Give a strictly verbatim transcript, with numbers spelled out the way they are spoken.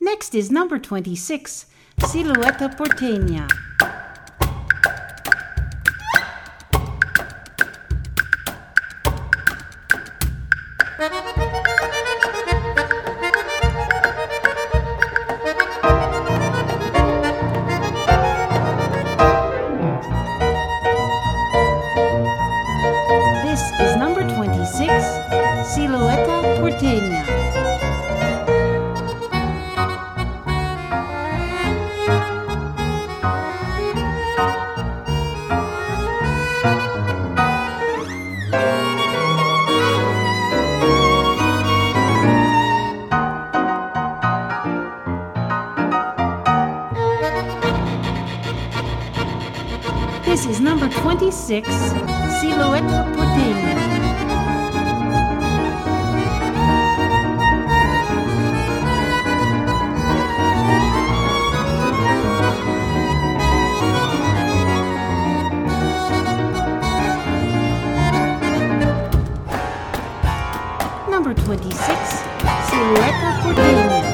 Next is number twenty-six, Silueta porteña. This is number twenty-six, Silueta porteña. This is number twenty-six, Silueta porteña. Number twenty-six, Silueta porteña.